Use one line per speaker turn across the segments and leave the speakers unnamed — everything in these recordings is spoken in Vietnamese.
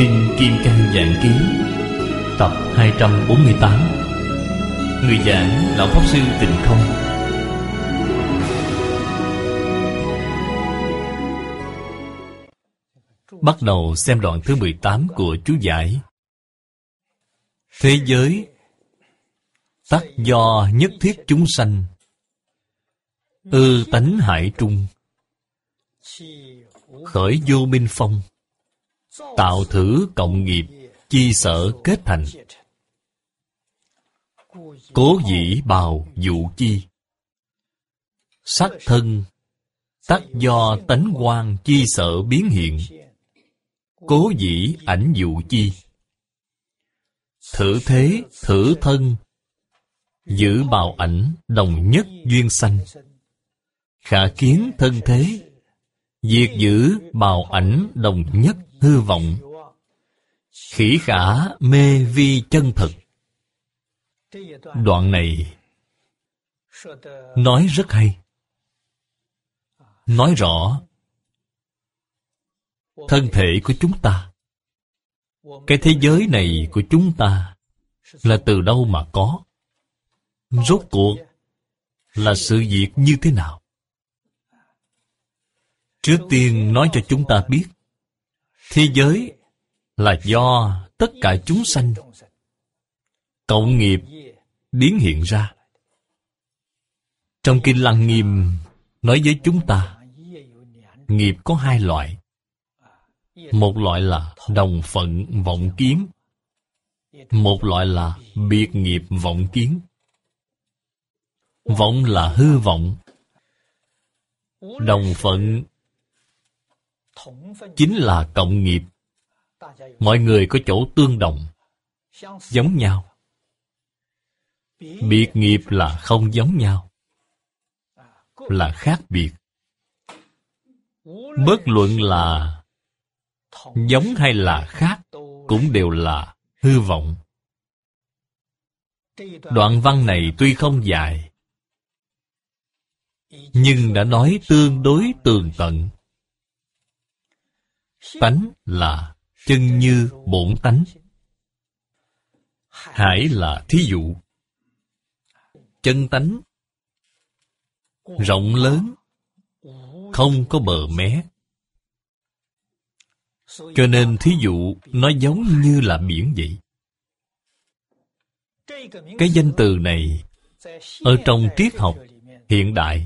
Kinh Kim Cang Giảng Ký tập 248. Người giảng Lão Pháp Sư Tịnh Không. Bắt đầu xem đoạn thứ 18 của chú giải. Thế giới tắc do nhất thiết chúng sanh, ư tánh hải trung, khởi vô minh phong, tạo thử cộng nghiệp, chi sở kết thành. Cố dĩ bào dụ chi, sắc thân tắc do tánh quang chi sở biến hiện. Cố dĩ ảnh dụ chi, thử thế thử thân, giữ bào ảnh đồng nhất duyên sanh. Khả kiến thân thế, diệt giữ bào ảnh đồng nhất hư vọng. Khỉ khả mê vi chân thực. Đoạn này nói rất hay. Nói rõ thân thể của chúng ta, cái thế giới này của chúng ta là từ đâu mà có? Rốt cuộc là sự việc như thế nào? Trước tiên nói cho chúng ta biết, thế giới là do tất cả chúng sanh cộng nghiệp biến hiện ra. Trong Kinh Lăng Nghiêm nói với chúng ta, nghiệp có hai loại. Một loại là đồng phận vọng kiến, một loại là biệt nghiệp vọng kiến. Vọng là hư vọng, đồng phận chính là cộng nghiệp. Mọi người có chỗ tương đồng, giống nhau. Biệt nghiệp là không giống nhau, là khác biệt. Bất luận là giống hay là khác, cũng đều là hư vọng. Đoạn văn này tuy không dài, nhưng đã nói tương đối tường tận. Tánh là chân như bổn tánh, hải là thí dụ. Chân tánh rộng lớn, không có bờ mé. Cho nên thí dụ nó giống như là biển vậy. Cái danh từ này ở trong triết học hiện đại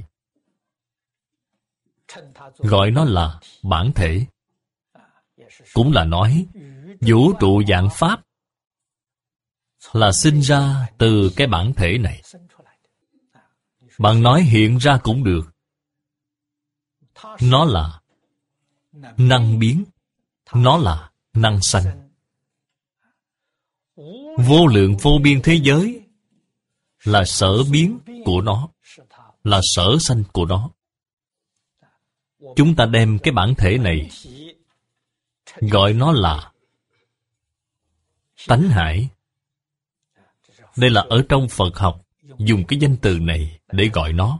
gọi nó là bản thể. Cũng là nói vũ trụ vạn pháp là sinh ra từ cái bản thể này. Bạn nói hiện ra cũng được. Nó là năng biến, nó là năng sanh. Vô lượng vô biên thế giới là sở biến của nó, là sở sanh của nó. Chúng ta đem cái bản thể này gọi nó là tánh hải. Đây là ở trong Phật học dùng cái danh từ này để gọi nó.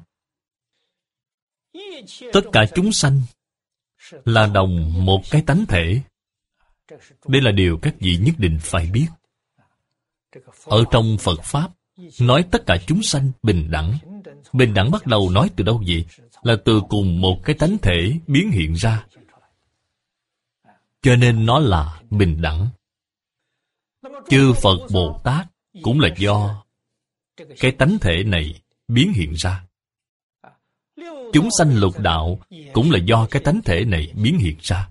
Tất cả chúng sanh là đồng một cái tánh thể. Đây là điều các vị nhất định phải biết. Ở trong Phật Pháp nói tất cả chúng sanh bình đẳng. Bình đẳng bắt đầu nói từ đâu vậy? Là từ cùng một cái tánh thể biến hiện ra. Cho nên nó là bình đẳng. Chư Phật Bồ Tát cũng là do cái tánh thể này biến hiện ra. Chúng sanh lục đạo cũng là do cái tánh thể này biến hiện ra.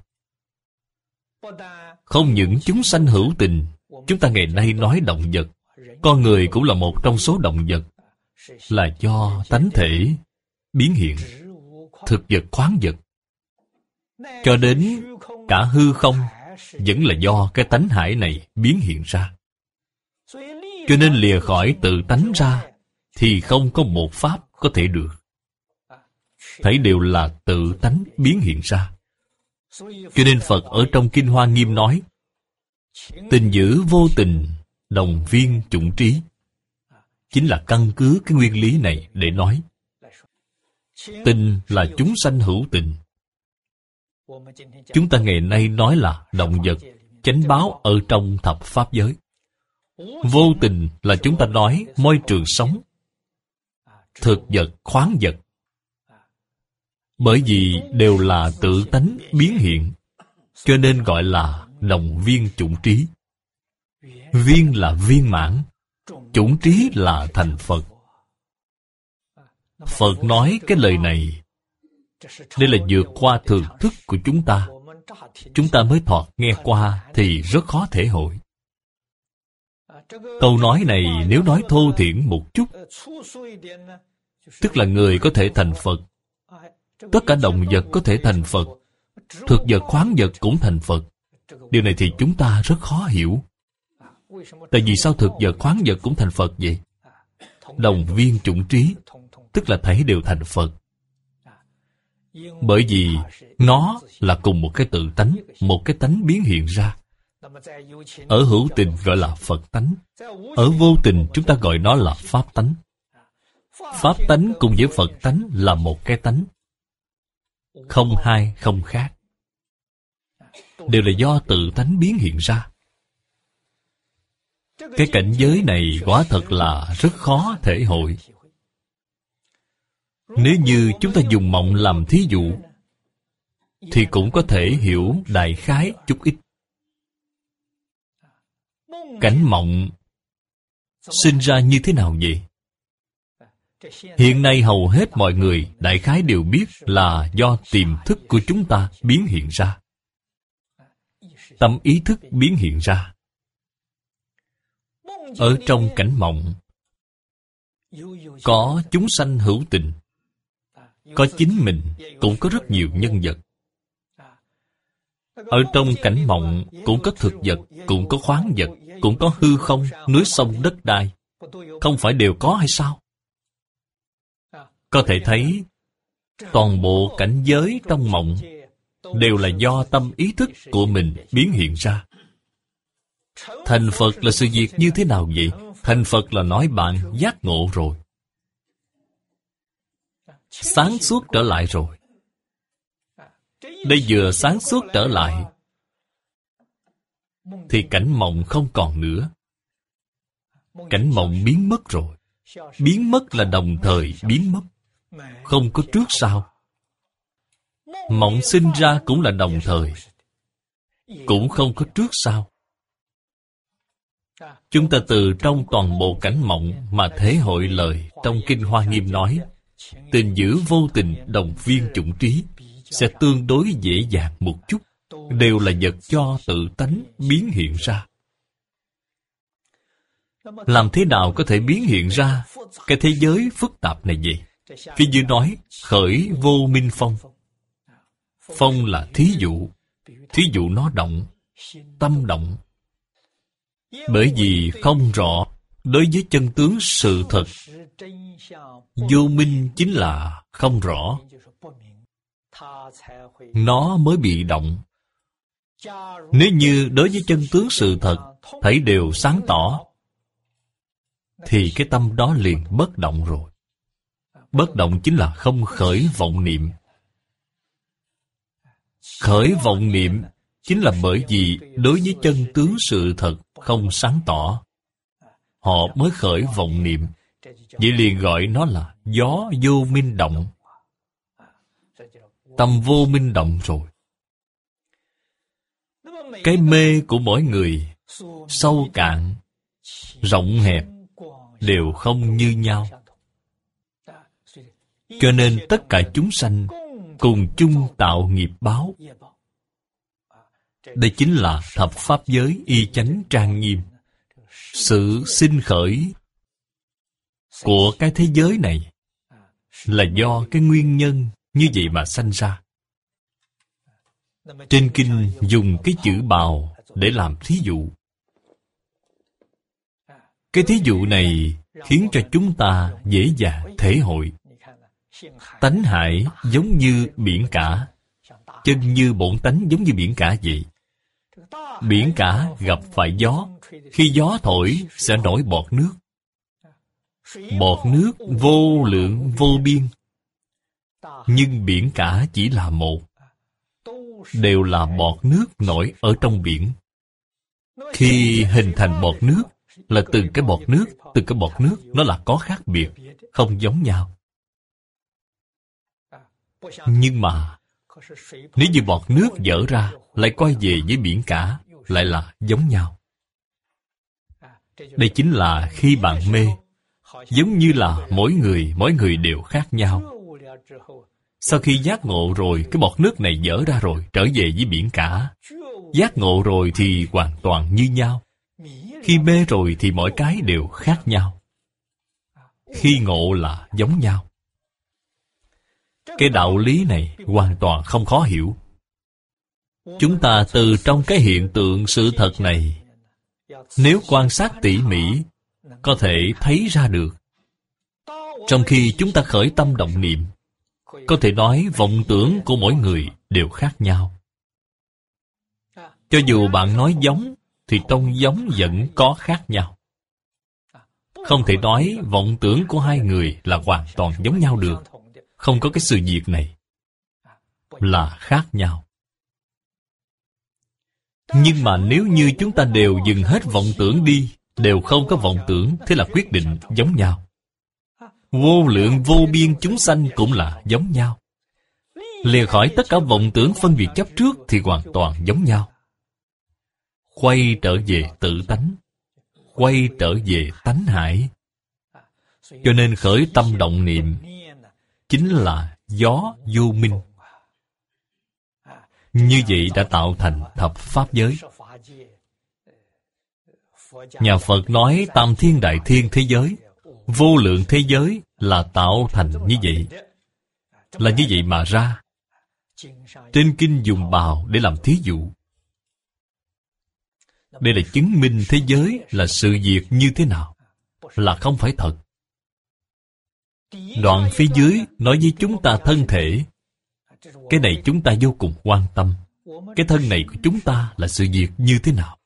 Không những chúng sanh hữu tình, chúng ta ngày nay nói động vật, con người cũng là một trong số động vật, là do tánh thể biến hiện. Thực vật khoáng vật, cho đến cả hư không vẫn là do cái tánh hải này biến hiện ra. Cho nên lìa khỏi tự tánh ra thì không có một pháp có thể được. Thấy đều là tự tánh biến hiện ra. Cho nên Phật ở trong Kinh Hoa Nghiêm nói, tình giữ vô tình, đồng viên chủng trí. Chính là căn cứ cái nguyên lý này để nói. Tình là chúng sanh hữu tình. Chúng ta ngày nay nói là động vật, chánh báo ở trong thập pháp giới. Vô tình là chúng ta nói môi trường sống, thực vật, khoáng vật. Bởi vì đều là tự tánh biến hiện, cho nên gọi là đồng viên chủng trí. Viên là viên mãn, chủng trí là thành Phật. Phật nói cái lời này, đây là vượt qua thường thức của chúng ta. Chúng ta mới thoạt nghe qua thì rất khó thể hội. Câu nói này nếu nói thô thiển một chút, tức là người có thể thành Phật, tất cả động vật có thể thành Phật, thực vật, khoáng vật cũng thành Phật. Điều này thì chúng ta rất khó hiểu. Tại vì sao thực vật, khoáng vật cũng thành Phật vậy? Đồng viên chủng trí, tức là thấy đều thành Phật. Bởi vì nó là cùng một cái tự tánh, một cái tánh biến hiện ra. Ở hữu tình gọi là Phật tánh, ở vô tình chúng ta gọi nó là Pháp tánh. Pháp tánh cùng với Phật tánh là một cái tánh, không hai không khác, đều là do tự tánh biến hiện ra. Cái cảnh giới này quả thật là rất khó thể hội. Nếu như chúng ta dùng mộng làm thí dụ, thì cũng có thể hiểu đại khái chút ít. Cảnh mộng sinh ra như thế nào vậy? Hiện nay hầu hết mọi người đại khái đều biết là do tiềm thức của chúng ta biến hiện ra. Tâm ý thức biến hiện ra. Ở trong cảnh mộng, có chúng sanh hữu tình, có chính mình, cũng có rất nhiều nhân vật. Ở trong cảnh mộng cũng có thực vật, cũng có khoáng vật, cũng có hư không, núi sông đất đai. Không phải đều có hay sao? Có thể thấy toàn bộ cảnh giới trong mộng đều là do tâm ý thức của mình biến hiện ra. Thành Phật là sự việc như thế nào vậy? Thành Phật là nói bạn giác ngộ rồi, sáng suốt trở lại rồi. Đây vừa sáng suốt trở lại thì cảnh mộng không còn nữa. Cảnh mộng biến mất rồi. Biến mất là đồng thời biến mất, không có trước sau. Mộng sinh ra cũng là đồng thời, cũng không có trước sau. Chúng ta từ trong toàn bộ cảnh mộng mà thể hội lời trong Kinh Hoa Nghiêm nói, tình giữ vô tình đồng viên chủng trí, sẽ tương đối dễ dàng một chút. Đều là vật do tự tánh biến hiện ra. Làm thế nào có thể biến hiện ra cái thế giới phức tạp này vậy? Phía dưới nói khởi vô minh phong. Phong là thí dụ. Thí dụ nó động, tâm động. Bởi vì không rõ đối với chân tướng sự thật. Vô minh chính là không rõ, nó mới bị động. Nếu như đối với chân tướng sự thật thấy đều sáng tỏ, thì cái tâm đó liền bất động rồi. Bất động chính là không khởi vọng niệm. Khởi vọng niệm chính là bởi vì đối với chân tướng sự thật không sáng tỏ, họ mới khởi vọng niệm. Vậy liền gọi nó là gió vô minh động. Tâm vô minh động rồi. Cái mê của mỗi người, sâu cạn, rộng hẹp, đều không như nhau. Cho nên tất cả chúng sanh cùng chung tạo nghiệp báo. Đây chính là thập pháp giới y chánh trang nghiêm. Sự sinh khởi của cái thế giới này là do cái nguyên nhân như vậy mà sanh ra. Trên kinh dùng cái chữ bào để làm thí dụ. Cái thí dụ này khiến cho chúng ta dễ dàng thể hội. Tánh hải giống như biển cả, chân như bổn tánh giống như biển cả vậy. Biển cả gặp phải gió, khi gió thổi sẽ nổi bọt nước. Bọt nước vô lượng vô biên, nhưng biển cả chỉ là một. Đều là bọt nước nổi ở trong biển. Khi hình thành bọt nước là từng cái bọt nước nó là có khác biệt, không giống nhau. Nhưng mà nếu như bọt nước dở ra lại quay về với biển cả, lại là giống nhau. Đây chính là khi bạn mê, giống như là mỗi người đều khác nhau. Sau khi giác ngộ rồi, cái bọt nước này dở ra rồi, trở về với biển cả. Giác ngộ rồi thì hoàn toàn như nhau. Khi mê rồi thì mỗi cái đều khác nhau. Khi ngộ là giống nhau. Cái đạo lý này hoàn toàn không khó hiểu. Chúng ta từ trong cái hiện tượng sự thật này, nếu quan sát tỉ mỉ, có thể thấy ra được. Trong khi chúng ta khởi tâm động niệm, có thể nói vọng tưởng của mỗi người đều khác nhau. Cho dù bạn nói giống, thì trong giống vẫn có khác nhau. Không thể nói vọng tưởng của hai người là hoàn toàn giống nhau được. Không có cái sự việc này. Là khác nhau. Nhưng mà nếu như chúng ta đều dừng hết vọng tưởng đi, đều không có vọng tưởng, thế là quyết định giống nhau. Vô lượng vô biên chúng sanh cũng là giống nhau. Lìa khỏi tất cả vọng tưởng phân biệt chấp trước thì hoàn toàn giống nhau. Quay trở về tự tánh, quay trở về tánh hải. Cho nên khởi tâm động niệm chính là gió vô minh. Như vậy đã tạo thành thập pháp giới. Nhà Phật nói tam thiên đại thiên thế giới, vô lượng thế giới là tạo thành như vậy. Là như vậy mà ra. Trên kinh dùng bào để làm thí dụ. Đây là chứng minh thế giới là sự việc như thế nào, là không phải thật. Đoạn phía dưới nói với chúng ta thân thể. Cái này chúng ta vô cùng quan tâm. Cái thân này của chúng ta là sự việc như thế nào?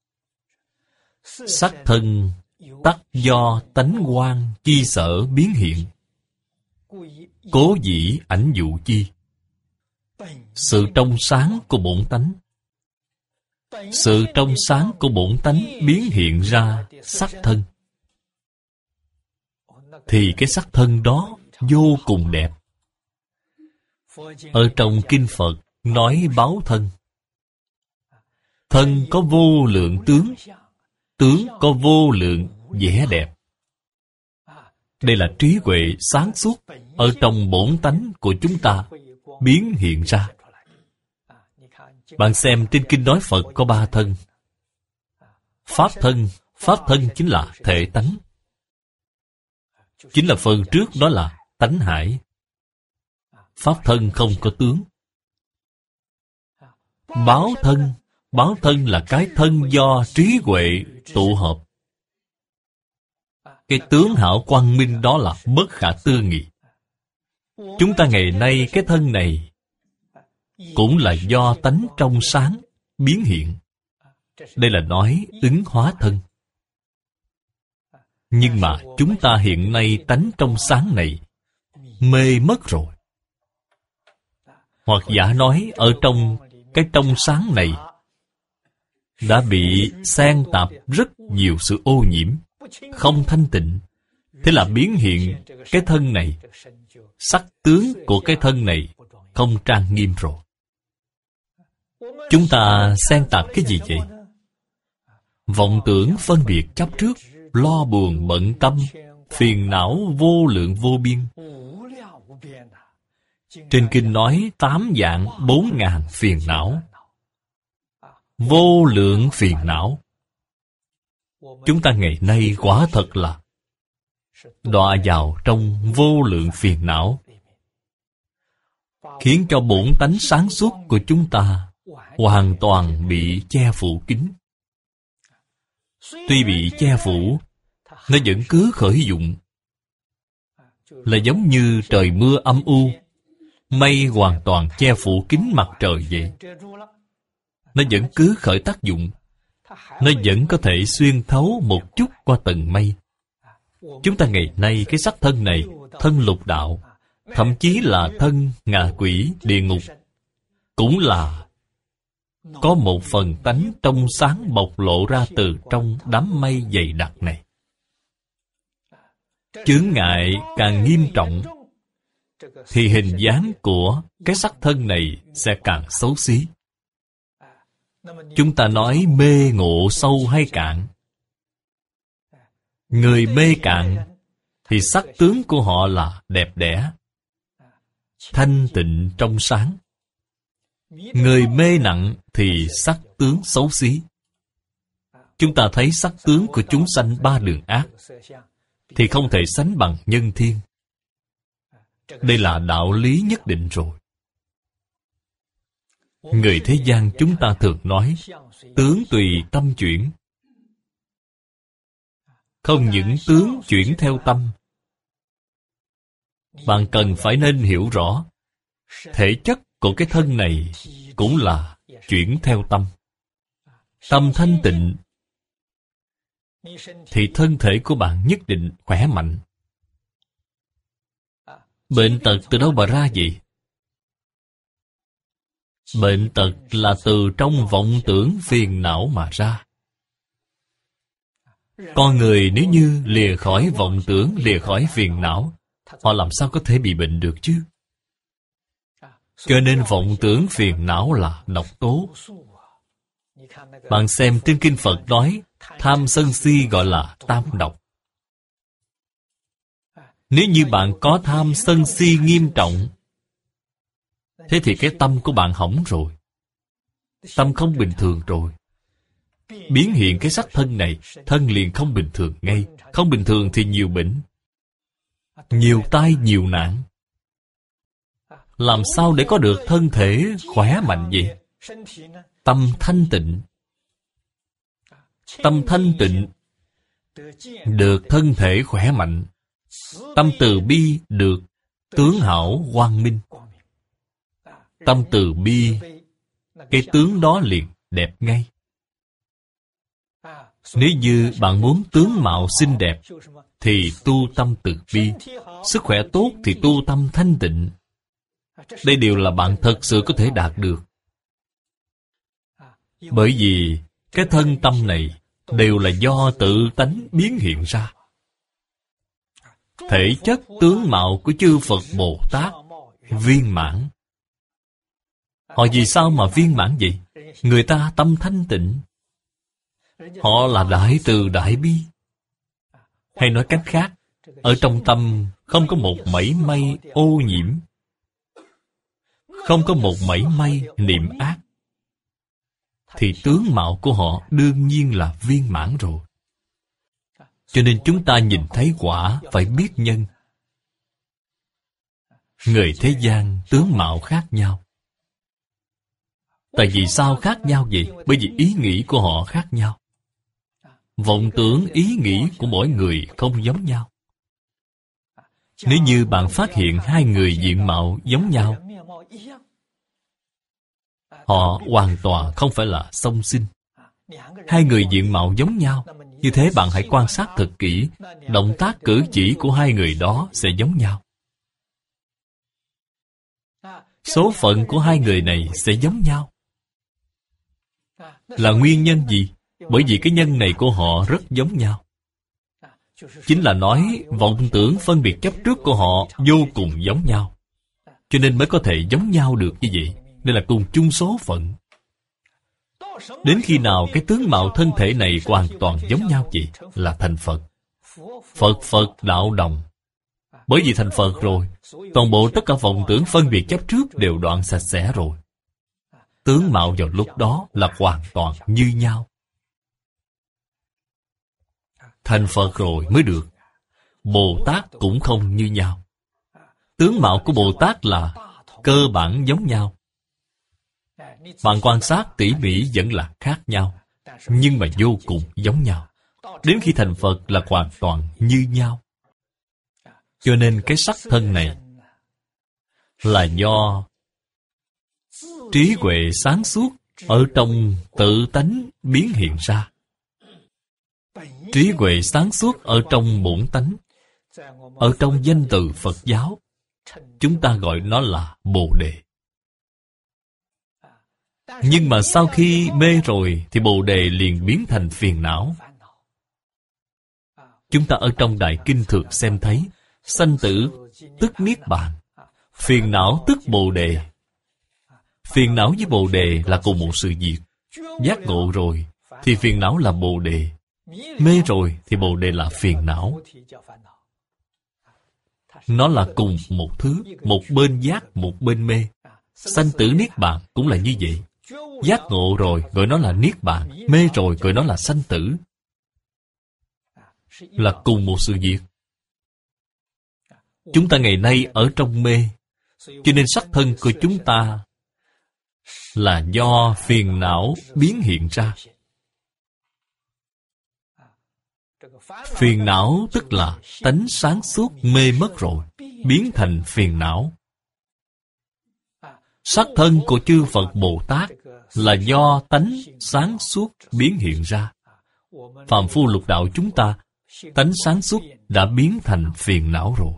Sắc thân tắc do tánh quang chi sở biến hiện, cố dĩ ảnh dụ chi. Sự trong sáng của bổn tánh. Sự trong sáng của bổn tánh biến hiện ra sắc thân. Thì cái sắc thân đó vô cùng đẹp. Ở trong kinh Phật nói báo thân. Thân có vô lượng tướng, tướng có vô lượng vẻ đẹp. Đây là trí huệ sáng suốt ở trong bổn tánh của chúng ta biến hiện ra. Bạn xem trên kinh nói Phật có 3 thân. Pháp thân chính là thể tánh. Chính là phần trước đó là tánh hải. Pháp thân không có tướng. Báo thân là cái thân do trí huệ tụ hợp. Cái tướng hảo quang minh đó là bất khả tư nghị. Chúng ta ngày nay cái thân này cũng là do tánh trong sáng biến hiện. Đây là nói ứng hóa thân. Nhưng mà chúng ta hiện nay tánh trong sáng này mê mất rồi. Hoặc giả nói ở trong cái trong sáng này đã bị xen tạp rất nhiều sự ô nhiễm, không thanh tịnh. Thế là biến hiện cái thân này, sắc tướng của cái thân này không trang nghiêm rồi. Chúng ta xen tạp cái gì vậy? Vọng tưởng phân biệt chấp trước, lo buồn bận tâm, phiền não vô lượng vô biên. Trên kinh nói 8 vạn 4 ngàn phiền não. Vô lượng phiền não. Chúng ta ngày nay quả thật là đọa vào trong vô lượng phiền não, khiến cho bổn tánh sáng suốt của chúng ta hoàn toàn bị che phủ kín. Tuy bị che phủ, nó vẫn cứ khởi dụng. Là giống như trời mưa âm u, mây hoàn toàn che phủ kín mặt trời vậy. Nó vẫn cứ khởi tác dụng. Nó vẫn có thể xuyên thấu một chút qua tầng mây. Chúng ta ngày nay cái sắc thân này, thân lục đạo, thậm chí là thân ngạ quỷ địa ngục, cũng là có một phần tánh trong sáng bộc lộ ra từ trong đám mây dày đặc này. Chướng ngại càng nghiêm trọng thì hình dáng của cái sắc thân này sẽ càng xấu xí. Chúng ta nói mê ngộ sâu hay cạn. Người mê cạn thì sắc tướng của họ là đẹp đẽ, thanh tịnh trong sáng. Người mê nặng thì sắc tướng xấu xí. Chúng ta thấy sắc tướng của chúng sanh ba đường ác thì không thể sánh bằng nhân thiên. Đây là đạo lý nhất định rồi. Người thế gian chúng ta thường nói tướng tùy tâm chuyển. Không những tướng chuyển theo tâm, bạn cần phải nên hiểu rõ thể chất của cái thân này cũng là chuyển theo tâm. Tâm thanh tịnh thì thân thể của bạn nhất định khỏe mạnh. Bệnh tật từ đâu mà ra vậy? Bệnh tật là từ trong vọng tưởng phiền não mà ra. Con người nếu như lìa khỏi vọng tưởng, lìa khỏi phiền não, họ làm sao có thể bị bệnh được chứ? Cho nên vọng tưởng phiền não là độc tố. Bạn xem trên kinh Phật nói tham sân si gọi là tam độc. Nếu như bạn có tham sân si nghiêm trọng, thế thì cái tâm của bạn hỏng rồi. Tâm không bình thường rồi. Biến hiện cái sắc thân này, thân liền không bình thường ngay. Không bình thường thì nhiều bệnh, nhiều tai, nhiều nạn. Làm sao để có được thân thể khỏe mạnh vậy? Tâm thanh tịnh. Tâm thanh tịnh được thân thể khỏe mạnh. Tâm từ bi được tướng hảo quang minh. Tâm từ bi, cái tướng đó liền đẹp ngay. Nếu như bạn muốn tướng mạo xinh đẹp thì tu tâm từ bi. Sức khỏe tốt thì tu tâm thanh tịnh. Đây đều là bạn thật sự có thể đạt được. Bởi vì cái thân tâm này đều là do tự tánh biến hiện ra. Thể chất tướng mạo của chư Phật Bồ Tát viên mãn. Họ vì sao mà viên mãn vậy? Người ta tâm thanh tịnh. Họ là đại từ đại bi. Hay nói cách khác, ở trong tâm không có một mảy may ô nhiễm, không có một mảy may niệm ác, thì tướng mạo của họ đương nhiên là viên mãn rồi. Cho nên chúng ta nhìn thấy quả phải biết nhân. Người thế gian tướng mạo khác nhau. Tại vì sao khác nhau vậy? Bởi vì ý nghĩ của họ khác nhau. Vọng tưởng ý nghĩ của mỗi người không giống nhau. Nếu như bạn phát hiện hai người diện mạo giống nhau, họ hoàn toàn không phải là song sinh. Hai người diện mạo giống nhau, như thế bạn hãy quan sát thật kỹ, động tác cử chỉ của hai người đó sẽ giống nhau. Số phận của hai người này sẽ giống nhau. Là nguyên nhân gì? Bởi vì cái nhân này của họ rất giống nhau. Chính là nói vọng tưởng phân biệt chấp trước của họ vô cùng giống nhau. Cho nên mới có thể giống nhau được như vậy. Đây là cùng chung số phận. Đến khi nào cái tướng mạo thân thể này hoàn toàn giống nhau vậy? Là thành Phật. Phật Phật đạo đồng. Bởi vì thành Phật rồi, toàn bộ tất cả vọng tưởng phân biệt chấp trước đều đoạn sạch sẽ rồi. Tướng mạo vào lúc đó là hoàn toàn như nhau. Thành Phật rồi mới được. Bồ Tát cũng không như nhau. Tướng mạo của Bồ Tát là cơ bản giống nhau. Bạn quan sát tỉ mỉ vẫn là khác nhau, nhưng mà vô cùng giống nhau. Đến khi thành Phật là hoàn toàn như nhau. Cho nên cái sắc thân này là do trí huệ sáng suốt ở trong tự tánh biến hiện ra. Trí huệ sáng suốt ở trong bổn tánh, ở trong danh từ Phật giáo, chúng ta gọi nó là Bồ Đề. Nhưng mà sau khi mê rồi thì Bồ Đề liền biến thành phiền não. Chúng ta ở trong Đại Kinh thường xem thấy sanh tử tức Niết Bàn, phiền não tức Bồ Đề. Phiền não với Bồ Đề là cùng một sự việc. Giác ngộ rồi thì phiền não là Bồ Đề, mê rồi thì Bồ Đề là phiền não. Nó là cùng một thứ, một bên giác, một bên mê. Sanh tử Niết Bàn cũng là như vậy. Giác ngộ rồi gọi nó là Niết Bàn, mê rồi gọi nó là sanh tử. Là cùng một sự việc. Chúng ta ngày nay ở trong mê, cho nên sắc thân của chúng ta là do phiền não biến hiện ra. Phiền não tức là tánh sáng suốt mê mất rồi, biến thành phiền não. Sắc thân của chư Phật Bồ Tát là do tánh sáng suốt biến hiện ra. Phàm phu lục đạo chúng ta, tánh sáng suốt đã biến thành phiền não rồi.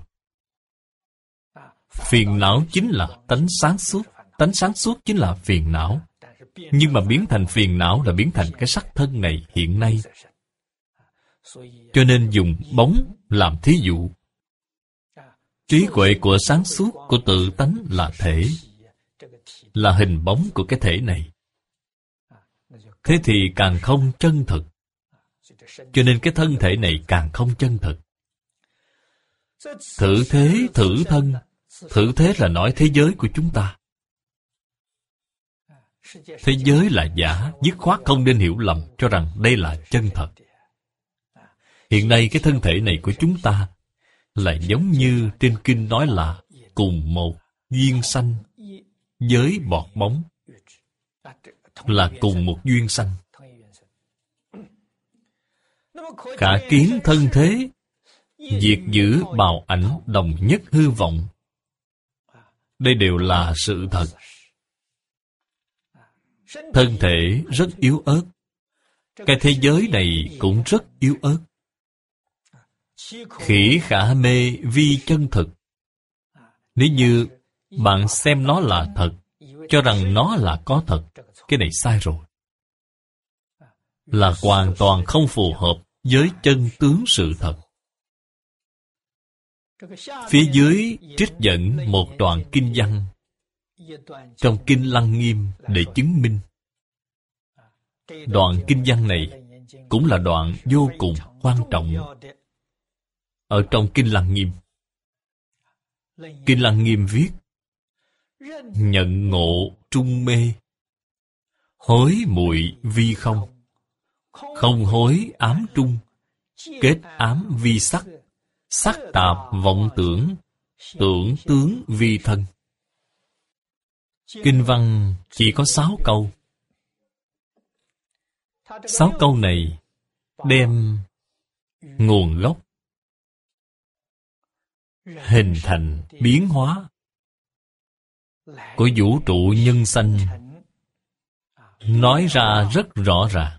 Phiền não chính là tánh sáng suốt, tánh sáng suốt chính là phiền não. Nhưng mà biến thành phiền não là biến thành cái sắc thân này hiện nay. Cho nên dùng bóng làm thí dụ. Trí huệ của sáng suốt của tự tánh là thể, là hình bóng của cái thể này. Thế thì càng không chân thực. Cho nên cái thân thể này càng không chân thực. Thử thế, thử thân. Thử thế là nói thế giới của chúng ta. Thế giới là giả, dứt khoát không nên hiểu lầm cho rằng đây là chân thật. Hiện nay cái thân thể này của chúng ta là giống như trên kinh nói là cùng một duyên sanh với bọt bóng, là cùng một duyên sanh. Cả kiến thân thế, diệt giữ bào ảnh đồng nhất hư vọng. Đây đều là sự thật. Thân thể rất yếu ớt. Cái thế giới này cũng rất yếu ớt. Khỉ khả mê vi chân thực. Nếu như bạn xem nó là thật, cho rằng nó là có thật, cái này sai rồi. Là hoàn toàn không phù hợp với chân tướng sự thật. Phía dưới trích dẫn một đoạn kinh văn trong Kinh Lăng Nghiêm để chứng minh. Đoạn kinh văn này cũng là đoạn vô cùng quan trọng ở trong Kinh Lăng Nghiêm. Kinh Lăng Nghiêm viết: nhận ngộ trung mê, hối muội vi không, không hối ám trung, kết ám vi sắc, sắc tạp vọng tưởng, tưởng tướng vi thân. Kinh văn chỉ có 6 câu. 6 câu này đem nguồn gốc, hình thành, biến hóa của vũ trụ nhân sanh nói ra rất rõ ràng,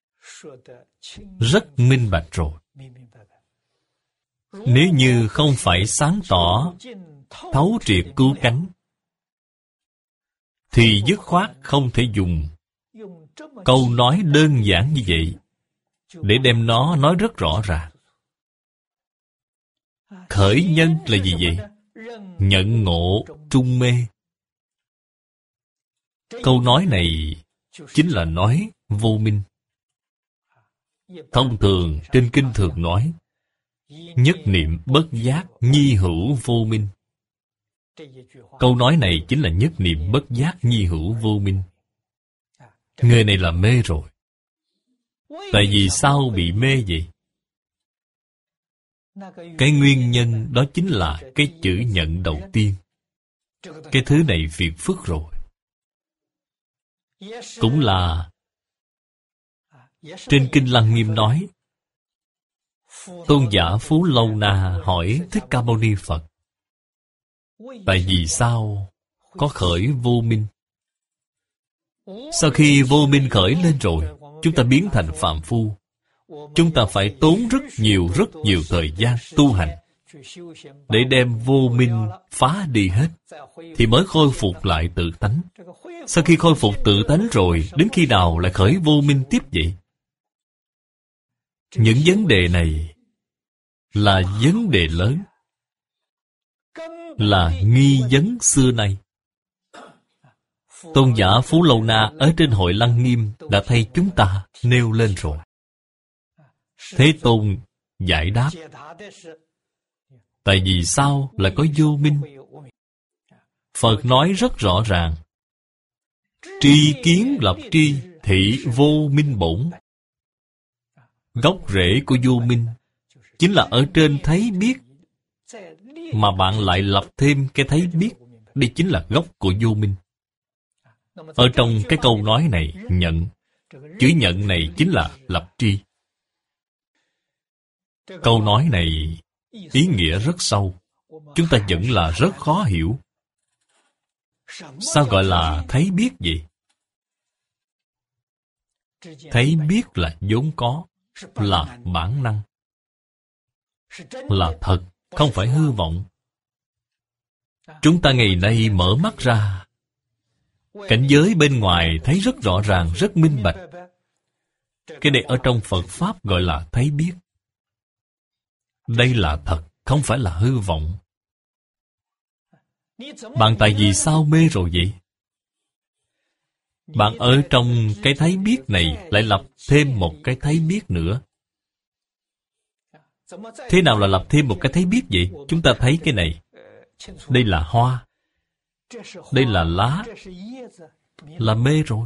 rất minh bạch rồi. Nếu như không phải sáng tỏ, thấu triệt cứu cánh, thì dứt khoát không thể dùng câu nói đơn giản như vậy để đem nó nói rất rõ ràng. Khởi nhân là gì vậy? Nhận ngộ trung mê. Câu nói này chính là nói vô minh. Thông thường trên kinh thường nói nhất niệm bất giác nhi hữu vô minh. Câu nói này chính là nhất niệm bất giác nhi hữu vô minh. Người này là mê rồi. Tại vì sao bị mê vậy? Cái nguyên nhân đó chính là cái chữ nhận đầu tiên. Cái thứ này phiền phức rồi. Cũng là trên Kinh Lăng Nghiêm nói, tôn giả Phú Lâu Na hỏi Thích Ca Mâu Ni Phật: tại vì sao có khởi vô minh? Sau khi vô minh khởi lên rồi, chúng ta biến thành phàm phu. Chúng ta phải tốn rất nhiều thời gian tu hành, để đem vô minh phá đi hết, thì mới khôi phục lại tự tánh. Sau khi khôi phục tự tánh rồi, đến khi nào lại khởi vô minh tiếp vậy? Những vấn đề này là vấn đề lớn, là nghi vấn xưa nay. Tôn giả Phú Lâu Na ở trên hội Lăng Nghiêm đã thay chúng ta nêu lên rồi. Thế Tôn giải đáp: tại vì sao lại có vô minh? Phật nói rất rõ ràng: tri kiến lập tri, thị vô minh bổn. Gốc rễ của vô minh chính là ở trên thấy biết, mà bạn lại lập thêm cái thấy biết. Đây chính là gốc của vô minh. Ở trong cái câu nói này, nhận, chữ nhận này chính là lập tri. Câu nói này ý nghĩa rất sâu, chúng ta vẫn là rất khó hiểu. Sao gọi là thấy biết vậy? Thấy biết là vốn có, là bản năng, là thật, không phải hư vọng. Chúng ta ngày nay mở mắt ra, cảnh giới bên ngoài thấy rất rõ ràng, rất minh bạch. Cái này ở trong Phật Pháp gọi là thấy biết. Đây là thật, không phải là hư vọng. Bạn tại vì sao mê rồi vậy? Bạn ở trong cái thấy biết này lại lập thêm một cái thấy biết nữa. Thế nào là lập thêm một cái thấy biết vậy? Chúng ta thấy cái này. Đây là hoa, đây là lá, là mê rồi.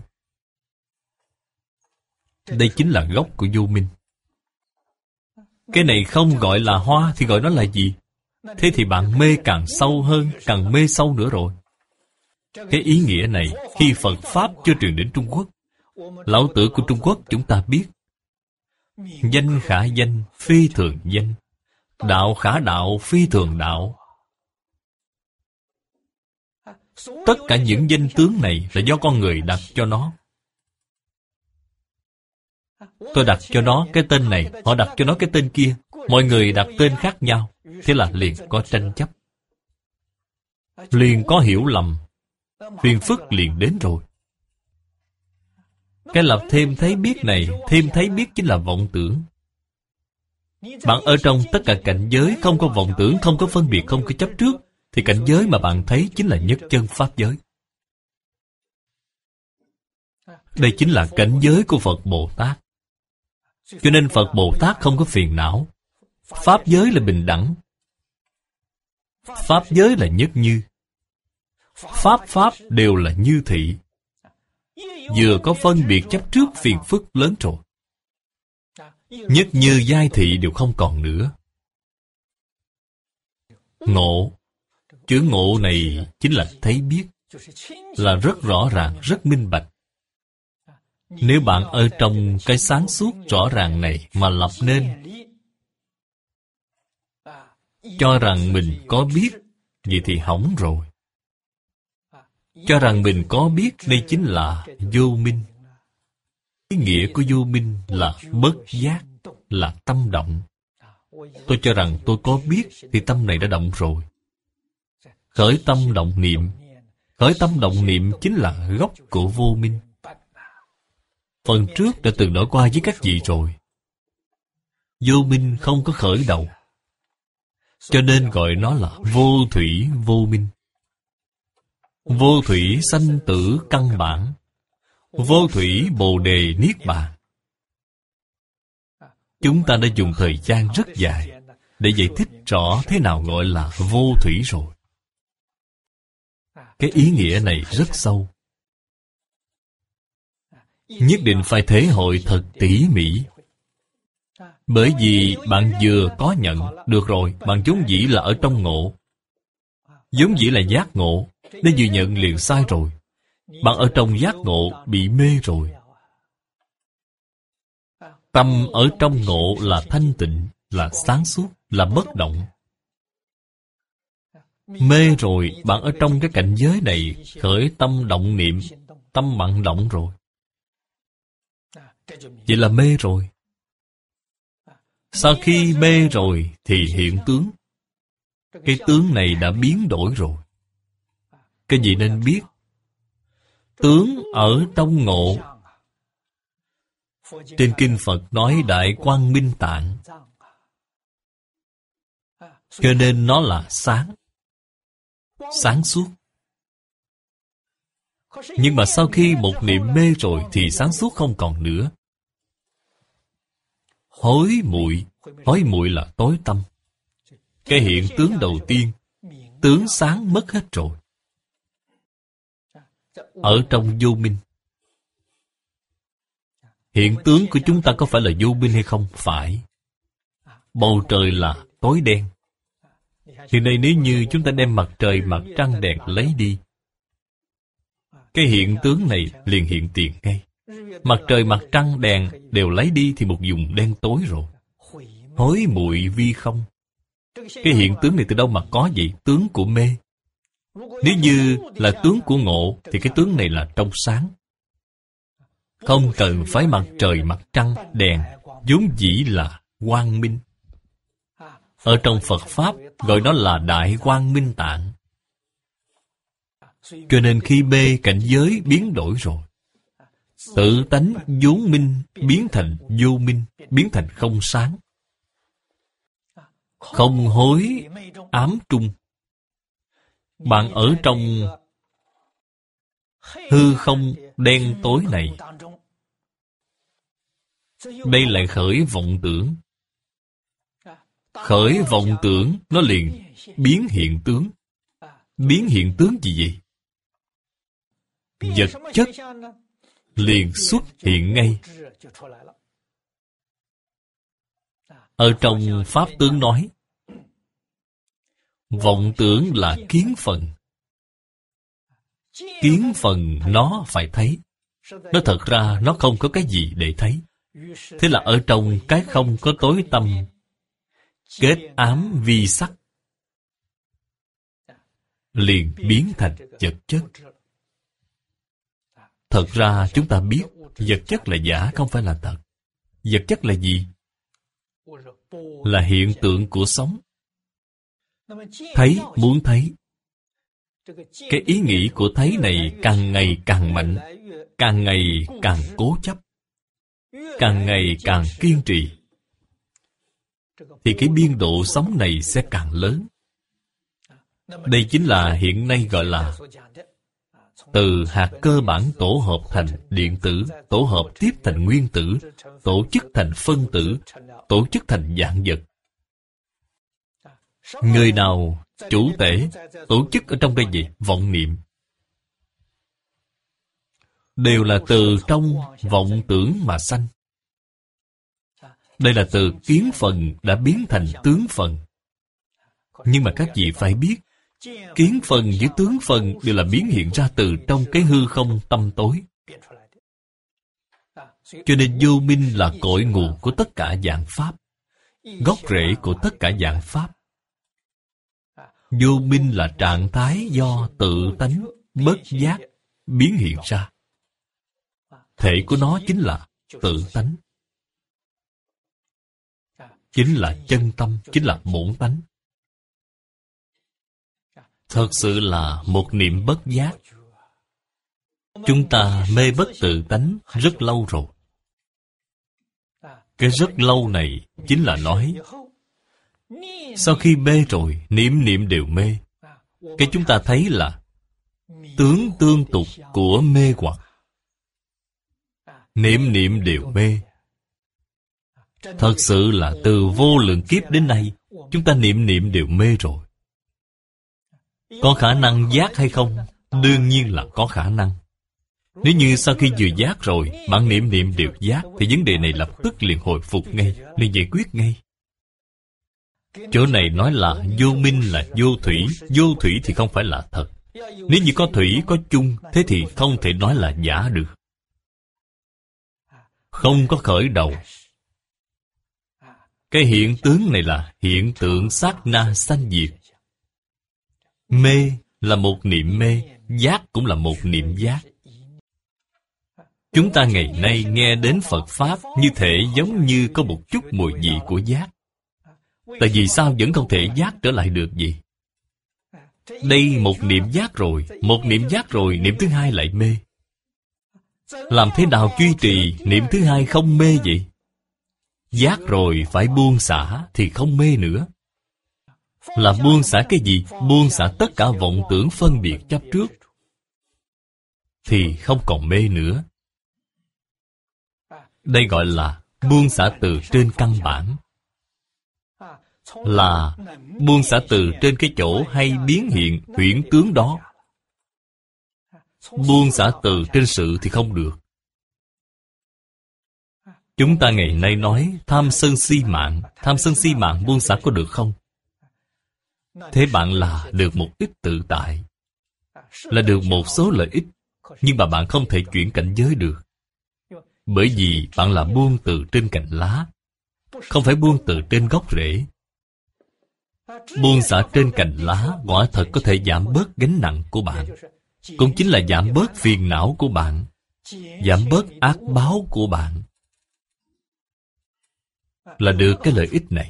Đây chính là gốc của vô minh. Cái này không gọi là hoa thì gọi nó là gì? Thế thì bạn mê càng sâu hơn, càng mê sâu nữa rồi. Cái ý nghĩa này khi Phật Pháp chưa truyền đến Trung Quốc, lão tử của Trung Quốc chúng ta biết: danh khả danh, phi thường danh; đạo khả đạo, phi thường đạo. Tất cả những danh tướng này là do con người đặt cho nó. Tôi đặt cho nó cái tên này, họ đặt cho nó cái tên kia. Mọi người đặt tên khác nhau, thế là liền có tranh chấp, liền có hiểu lầm, phiền phức liền đến rồi. Cái lập thêm thấy biết này, thêm thấy biết chính là vọng tưởng. Bạn ở trong tất cả cảnh giới không có vọng tưởng, không có phân biệt, không có chấp trước, thì cảnh giới mà bạn thấy chính là nhất chân Pháp giới. Đây chính là cảnh giới của Phật Bồ Tát. Cho nên Phật Bồ Tát không có phiền não. Pháp giới là bình đẳng. Pháp giới là nhất như. Pháp đều là như thị. Vừa có phân biệt chấp trước phiền phức lớn rồi. Nhất như giai thị đều không còn nữa. Ngộ. Chữ ngộ này chính là thấy biết, là rất rõ ràng, rất minh bạch. Nếu bạn ở trong cái sáng suốt rõ ràng này mà lập nên, cho rằng mình có biết, vậy thì hỏng rồi. Cho rằng mình có biết, đây chính là vô minh. Ý nghĩa của vô minh là bất giác, là tâm động. Tôi cho rằng tôi có biết, thì tâm này đã động rồi. Khởi tâm động niệm. Khởi tâm động niệm chính là gốc của vô minh. Phần trước đã từng nói qua với các vị rồi. Vô minh không có khởi đầu, cho nên gọi nó là vô thủy vô minh. Vô thủy sanh tử căn bản, vô thủy bồ đề niết bàn. Chúng ta đã dùng thời gian rất dài để giải thích rõ thế nào gọi là vô thủy rồi. Cái ý nghĩa này rất sâu. Nhất định phải thể hội thật tỉ mỉ. Bởi vì bạn vừa có nhận, được rồi, bạn vốn dĩ là ở trong ngộ. Vốn dĩ là giác ngộ, nên vừa nhận liền sai rồi. Bạn ở trong giác ngộ bị mê rồi. Tâm ở trong ngộ là thanh tịnh, là sáng suốt, là bất động. Mê rồi, bạn ở trong cái cảnh giới này khởi tâm động niệm, tâm bạn động rồi. Vậy là mê rồi. Sau khi mê rồi thì hiện tướng. Cái tướng này đã biến đổi rồi. Cái gì nên biết? Tướng ở trong ngộ. Trên Kinh Phật nói Đại Quang Minh Tạng, cho nên nó là sáng, sáng suốt. Nhưng mà sau khi một niệm mê rồi thì sáng suốt không còn nữa. Hối muội. Hối muội là tối tăm. Cái hiện tướng đầu tiên, tướng sáng mất hết rồi. Ở trong vô minh. Hiện tướng của chúng ta có phải là vô minh hay không? Phải. Bầu trời là tối đen. Hiện nay nếu như chúng ta đem mặt trời, mặt trăng đèn lấy đi, cái hiện tướng này liền hiện tiền ngay. Mặt trời, mặt trăng, đèn đều lấy đi thì một vùng đen tối rồi. Hối muội vi không. Cái hiện tướng này từ đâu mà có vậy? Tướng của mê. Nếu như là tướng của ngộ thì cái tướng này là trong sáng. Không cần phải mặt trời, mặt trăng, đèn, vốn dĩ là quang minh. Ở trong Phật Pháp gọi nó là Đại Quang Minh Tạng. Cho nên khi mê cảnh giới biến đổi rồi, tự tánh vốn minh biến thành vô minh, biến thành không sáng. Không hối ám trung. Bạn ở trong hư không đen tối này, đây lại khởi vọng tưởng. Khởi vọng tưởng, nó liền biến hiện tướng. Biến hiện tướng gì vậy? Vật chất liền xuất hiện ngay. Ở trong Pháp tướng nói, vọng tưởng là kiến phần. Kiến phần nó phải thấy. Nó thật ra nó không có cái gì để thấy. Thế là ở trong cái không có tối tâm, kết ám vi sắc, liền biến thành vật chất. Thật ra chúng ta biết vật chất là giả, không phải là thật. Vật chất là gì? Là hiện tượng của sống. Thấy, muốn thấy. Cái ý nghĩ của thấy này càng ngày càng mạnh, càng ngày càng cố chấp, càng ngày càng kiên trì, thì cái biên độ sống này sẽ càng lớn. Đây chính là hiện nay gọi là từ hạt cơ bản tổ hợp thành điện tử, tổ hợp tiếp thành nguyên tử, tổ chức thành phân tử, tổ chức thành vạn vật. Người nào chủ tể tổ chức ở trong đây gì? Vọng niệm. Đều là từ trong vọng tưởng mà sanh. Đây là từ kiến phần đã biến thành tướng phần. Nhưng mà các vị phải biết, kiến phần với tướng phần đều là biến hiện ra từ trong cái hư không tâm tối. Cho nên vô minh là cội nguồn của tất cả vạn pháp, gốc rễ của tất cả vạn pháp. Vô minh là trạng thái do tự tánh bất giác biến hiện ra. Thể của nó chính là tự tánh, chính là chân tâm, chính là bổn tánh. Thật sự là một niệm bất giác. Chúng ta mê bất tự tánh rất lâu rồi. Cái rất lâu này chính là nói sau khi mê rồi, niệm niệm đều mê. Cái chúng ta thấy là tướng tương tục của mê hoặc. Niệm niệm đều mê. Thật sự là từ vô lượng kiếp đến nay, chúng ta niệm niệm đều mê rồi. Có khả năng giác hay không? Đương nhiên là có khả năng. Nếu như sau khi vừa giác rồi, bạn niệm niệm đều giác, thì vấn đề này lập tức liền hồi phục ngay, liền giải quyết ngay. Chỗ này nói là vô minh là vô thủy. Vô thủy thì không phải là thật. Nếu như có thủy, có chung, thế thì không thể nói là giả được. Không có khởi đầu. Cái hiện tướng này là hiện tượng sát na sanh diệt. Mê là một niệm mê, giác cũng là một niệm giác. Chúng ta ngày nay nghe đến Phật Pháp như thể giống như có một chút mùi vị của giác. Tại vì sao vẫn không thể giác trở lại được gì? Đây một niệm giác rồi, một niệm giác rồi, niệm thứ hai lại mê. Làm thế nào duy trì niệm thứ hai không mê vậy? Giác rồi phải buông xả thì không mê nữa. Là buông xả cái gì? Buông xả tất cả vọng tưởng phân biệt chấp trước, thì không còn mê nữa. Đây gọi là buông xả từ trên căn bản. Là buông xả từ trên cái chỗ hay biến hiện huyễn tướng đó. Buông xả từ trên sự thì không được. Chúng ta ngày nay nói tham sân si mạng. Tham sân si mạng buông xả có được không? Thế bạn là được một ít tự tại, là được một số lợi ích, nhưng mà bạn không thể chuyển cảnh giới được. Bởi vì bạn là buông từ trên cành lá, không phải buông từ trên gốc rễ. Buông xả trên cành lá quả thật có thể giảm bớt gánh nặng của bạn, cũng chính là giảm bớt phiền não của bạn, giảm bớt ác báo của bạn, là được cái lợi ích này.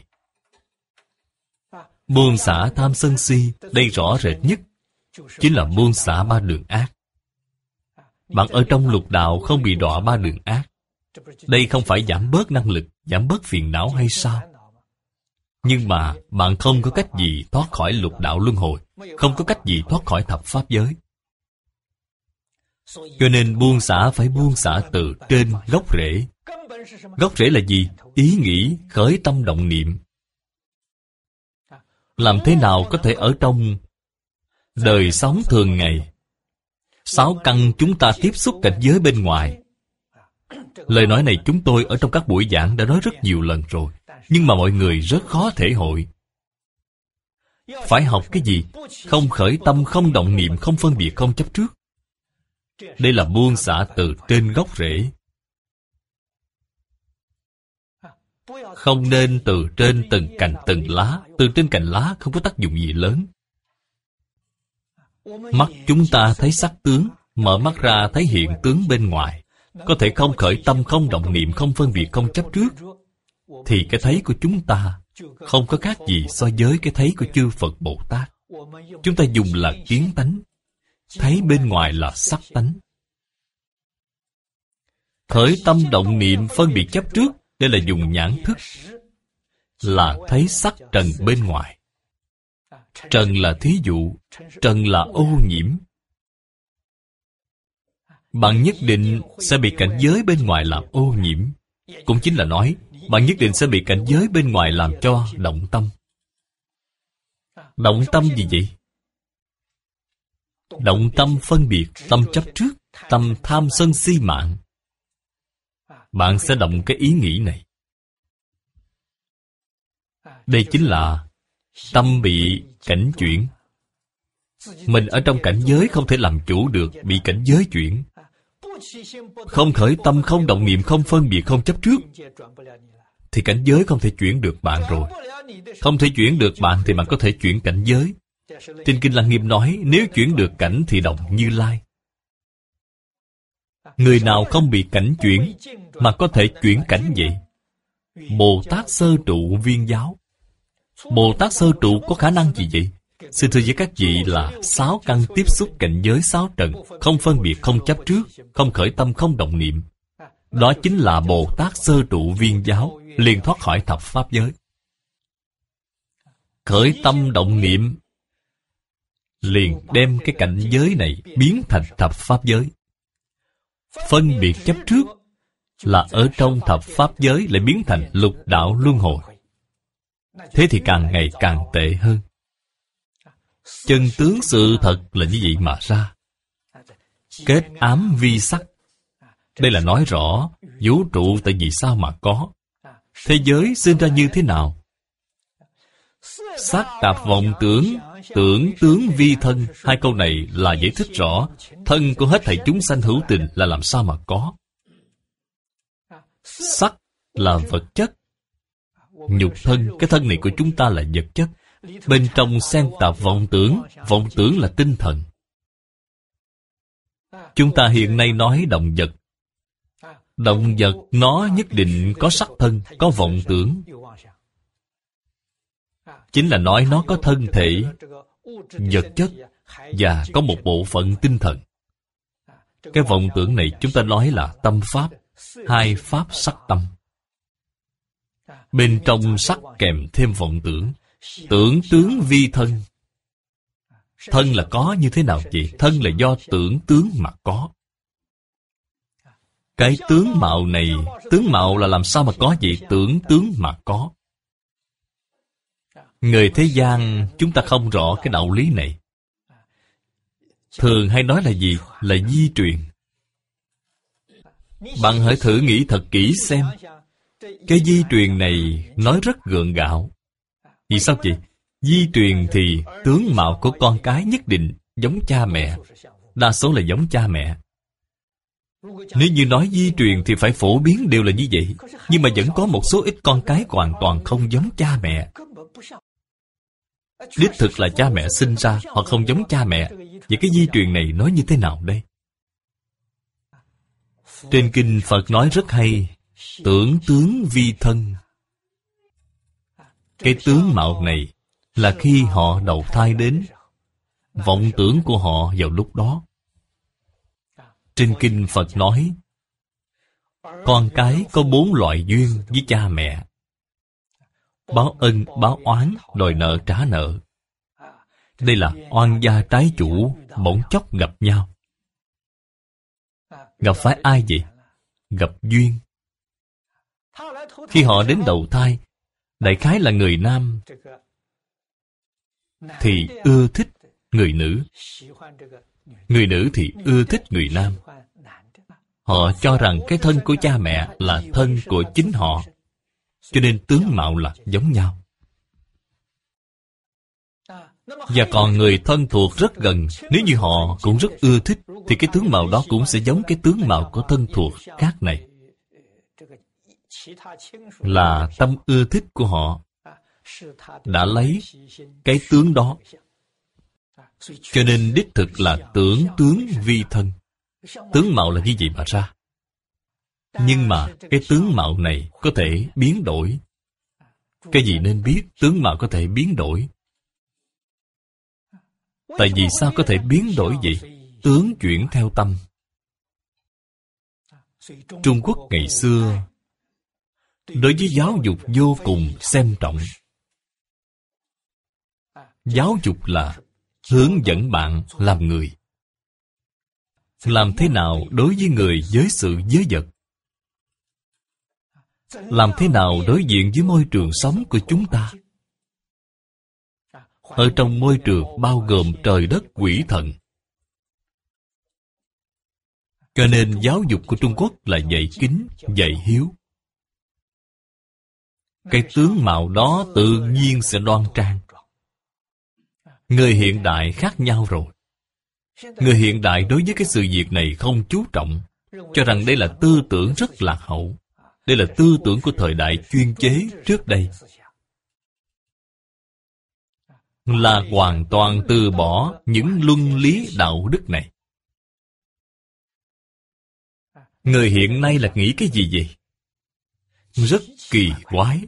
Buông xả tham sân si, đây rõ rệt nhất chính là buông xả ba đường ác. Bạn ở trong lục đạo không bị đọa ba đường ác. Đây không phải giảm bớt năng lực, giảm bớt phiền não hay sao? Nhưng mà bạn không có cách gì thoát khỏi lục đạo luân hồi, không có cách gì thoát khỏi thập pháp giới. Cho nên buông xả phải buông xả từ trên gốc rễ. Gốc rễ là gì? Ý nghĩ, khởi tâm động niệm. Làm thế nào có thể ở trong đời sống thường ngày, sáu căn chúng ta tiếp xúc cảnh giới bên ngoài? Lời nói này chúng tôi ở trong các buổi giảng đã nói rất nhiều lần rồi, nhưng mà mọi người rất khó thể hội. Phải học cái gì? Không khởi tâm, không động niệm, không phân biệt, không chấp trước. Đây là buông xả từ trên gốc rễ. Không nên từ trên từng cành từng lá. Từ trên cành lá không có tác dụng gì lớn. Mắt chúng ta thấy sắc tướng, mở mắt ra thấy hiện tướng bên ngoài, có thể không khởi tâm, không động niệm, không phân biệt, không chấp trước, thì cái thấy của chúng ta không có khác gì so với cái thấy của chư Phật Bồ Tát. Chúng ta dùng là kiến tánh, thấy bên ngoài là sắc tánh. Khởi tâm động niệm phân biệt chấp trước, đây là dùng nhãn thức, là thấy sắc trần bên ngoài. Trần là thí dụ, trần là ô nhiễm. Bạn nhất định sẽ bị cảnh giới bên ngoài làm ô nhiễm. Cũng chính là nói, bạn nhất định sẽ bị cảnh giới bên ngoài làm cho động tâm. Động tâm gì vậy? Động tâm phân biệt, tâm chấp trước, tâm tham sân si mạng. Bạn sẽ động cái ý nghĩ này. Đây chính là tâm bị cảnh chuyển. Mình ở trong cảnh giới không thể làm chủ được, bị cảnh giới chuyển. Không khởi tâm, không động niệm, không phân biệt, không chấp trước, thì cảnh giới không thể chuyển được bạn rồi. Không thể chuyển được bạn thì bạn có thể chuyển cảnh giới. Trên Kinh Lăng Nghiêm nói, nếu chuyển được cảnh thì đồng Như Lai. Người nào không bị cảnh chuyển mà có thể chuyển cảnh vậy? Bồ Tát Sơ Trụ Viên Giáo. Bồ Tát Sơ Trụ có khả năng gì vậy? Xin thưa với các vị là sáu căn tiếp xúc cảnh giới sáu trần, không phân biệt, không chấp trước, không khởi tâm, không động niệm. Đó chính là Bồ Tát Sơ Trụ Viên Giáo, liền thoát khỏi thập pháp giới. Khởi tâm động niệm liền đem cái cảnh giới này biến thành thập pháp giới. Phân biệt chấp trước là ở trong thập pháp giới lại biến thành lục đạo luân hồi. Thế thì càng ngày càng tệ hơn. Chân tướng sự thật là như vậy mà ra. Kết ám vi sắc. Đây là nói rõ vũ trụ tại vì sao mà có. Thế giới sinh ra như thế nào? Sắc tạp vọng tưởng, tưởng tướng vi thân. Hai câu này là giải thích rõ thân của hết thảy chúng sanh hữu tình là làm sao mà có. Sắc là vật chất. Nhục thân, cái thân này của chúng ta là vật chất. Bên trong xen tạp vọng tưởng là tinh thần. Chúng ta hiện nay nói động vật. Động vật nó nhất định có sắc thân, có vọng tưởng. chính là nói nó có thân thể, vật chất và có một bộ phận tinh thần. Cái vọng tưởng này chúng ta nói là tâm pháp, hai pháp sắc tâm. Bên trong sắc kèm thêm vọng tưởng. Tưởng tướng vi thân. Thân là có như thế nào vậy? Thân là do tưởng tướng mà có. Cái tướng mạo này, tướng mạo là làm sao mà có vậy? Tưởng tướng mà có. Người thế gian chúng ta không rõ cái đạo lý này. Thường hay nói là gì? Là di truyền. Bạn hãy thử nghĩ thật kỹ xem. Cái di truyền này nói rất gượng gạo. Vì sao vậy? Di truyền thì tướng mạo của con cái nhất định giống cha mẹ. Đa số là giống cha mẹ. Nếu như nói di truyền thì phải phổ biến đều là như vậy. Nhưng mà vẫn có một số ít con cái hoàn toàn không giống cha mẹ. Đích thực là cha mẹ sinh ra, họ không giống cha mẹ. Vậy cái di truyền này nói như thế nào đây? Trên kinh Phật nói rất hay. Tưởng tướng vi thân. Cái tướng mạo này là khi họ đầu thai đến, vọng tưởng của họ vào lúc đó. Trên kinh Phật nói, con cái có 4 loại duyên với cha mẹ. Báo ân, báo oán, đòi nợ trả nợ. Đây là oan gia trái chủ, bỗng chốc gặp nhau. Gặp phải ai vậy? Gặp duyên. Khi họ đến đầu thai, đại khái là người nam thì ưa thích người nữ. Người nữ thì ưa thích người nam. Họ cho rằng cái thân của cha mẹ là thân của chính họ, cho nên tướng mạo là giống nhau. Và còn người thân thuộc rất gần, nếu như họ cũng rất ưa thích, thì cái tướng mạo đó cũng sẽ giống cái tướng mạo của thân thuộc khác này. Là tâm ưa thích của họ đã lấy cái tướng đó. Cho nên đích thực là tưởng tướng vi thân. Tướng mạo là như vậy mà ra. Nhưng mà cái tướng mạo này có thể biến đổi. Cái gì nên biết? Tướng mạo có thể biến đổi. Tại vì sao có thể biến đổi vậy? Tướng chuyển theo tâm. Trung Quốc ngày xưa đối với giáo dục vô cùng xem trọng. Giáo dục là hướng dẫn bạn làm người. Làm thế nào đối với người, với sự, với vật. Làm thế nào đối diện với môi trường sống của chúng ta. Ở trong môi trường bao gồm trời đất quỷ thần. Cho nên giáo dục của Trung Quốc là dạy kính, dạy hiếu. Cái tướng mạo đó tự nhiên sẽ đoan trang. Người hiện đại khác nhau rồi. Người hiện đại đối với cái sự việc này không chú trọng, cho rằng đây là tư tưởng rất lạc hậu. Đây là tư tưởng của thời đại chuyên chế trước đây. Là hoàn toàn từ bỏ những luân lý đạo đức này. Người hiện nay là nghĩ cái gì vậy? Rất kỳ quái.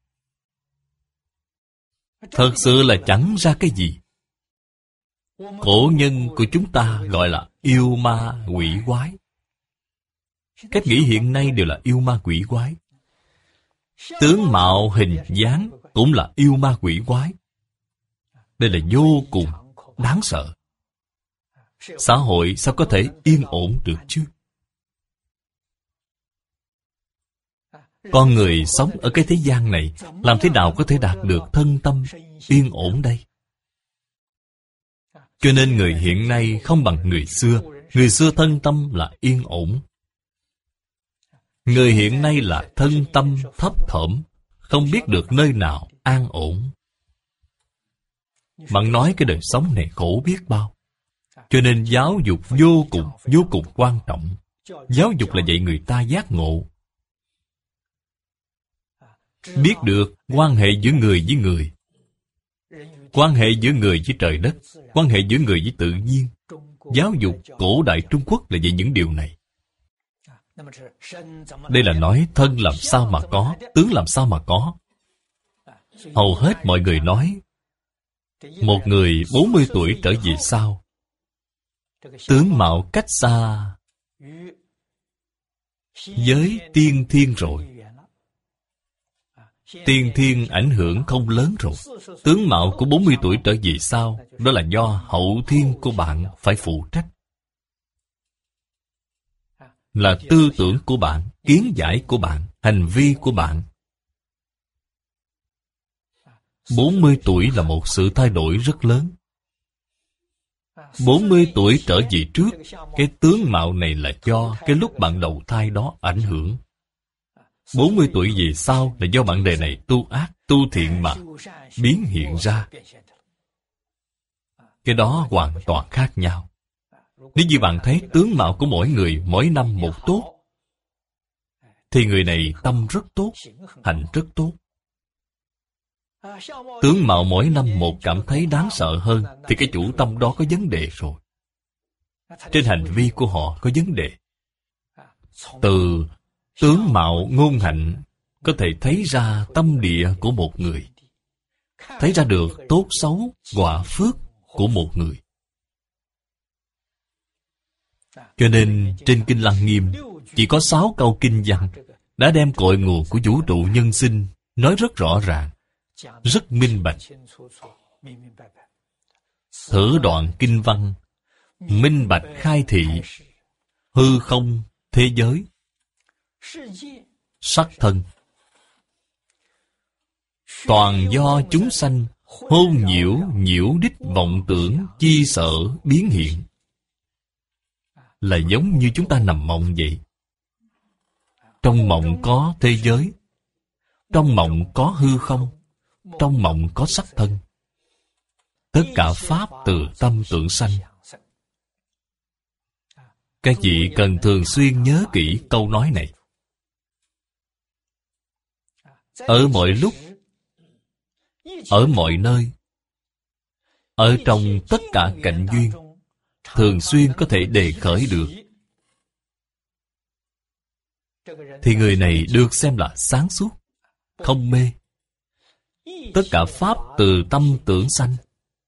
Thật sự là chẳng ra cái gì. Cổ nhân của chúng ta gọi là yêu ma quỷ quái. Cách nghĩ hiện nay đều là yêu ma quỷ quái. Tướng mạo hình dáng cũng là yêu ma quỷ quái. Đây là vô cùng đáng sợ. Xã hội sao có thể yên ổn được chứ? Con người sống ở cái thế gian này, làm thế nào có thể đạt được thân tâm yên ổn đây? Cho nên người hiện nay không bằng người xưa. Người xưa thân tâm là yên ổn. Người hiện nay là thân tâm thấp thỏm, không biết được nơi nào an ổn. Bạn nói cái đời sống này khổ biết bao. Cho nên giáo dục vô cùng quan trọng. Giáo dục là dạy người ta giác ngộ. Biết được quan hệ giữa người với người, quan hệ giữa người với trời đất, quan hệ giữa người với tự nhiên. Giáo dục cổ đại Trung Quốc là dạy những điều này. Đây là nói thân làm sao mà có, tướng làm sao mà có. Hầu hết mọi người nói, một người 40 tuổi trở về sau, tướng mạo cách xa với tiên thiên rồi. Tiên thiên ảnh hưởng không lớn rồi. Tướng mạo của 40 tuổi trở về sau, đó là do hậu thiên của bạn phải phụ trách. Là tư tưởng của bạn, kiến giải của bạn, hành vi của bạn. 40 tuổi là một sự thay đổi rất lớn. 40 tuổi trở về trước, cái tướng mạo này là do cái lúc bạn đầu thai đó ảnh hưởng. 40 tuổi về sau là do bạn đời này tu ác, tu thiện mà biến hiện ra. Cái đó hoàn toàn khác nhau. Nếu như bạn thấy tướng mạo của mỗi người mỗi năm một tốt, thì người này tâm rất tốt, hành rất tốt. Tướng mạo mỗi năm một cảm thấy đáng sợ hơn, thì cái chủ tâm đó có vấn đề rồi. Trên hành vi của họ có vấn đề. Từ tướng mạo ngôn hạnh có thể thấy ra tâm địa của một người, thấy ra được tốt xấu, quả phước của một người. Cho nên trên Kinh Lăng Nghiêm chỉ có 6 câu kinh văn đã đem cội nguồn của vũ trụ nhân sinh nói rất rõ ràng, rất minh bạch. Thử đoạn kinh văn minh bạch khai thị hư không thế giới, sắc thân, toàn do chúng sanh hôn nhiễu nhiễu đích vọng tưởng chi sở biến hiện. Là giống như chúng ta nằm mộng vậy. Trong mộng có thế giới, trong mộng có hư không, trong mộng có sắc thân. Tất cả pháp từ tâm tưởng sanh. Các vị cần thường xuyên nhớ kỹ câu nói này. Ở mọi lúc, ở mọi nơi, ở trong tất cả cảnh duyên, thường xuyên có thể đề khởi được, thì người này được xem là sáng suốt, không mê. Tất cả pháp từ tâm tưởng sanh.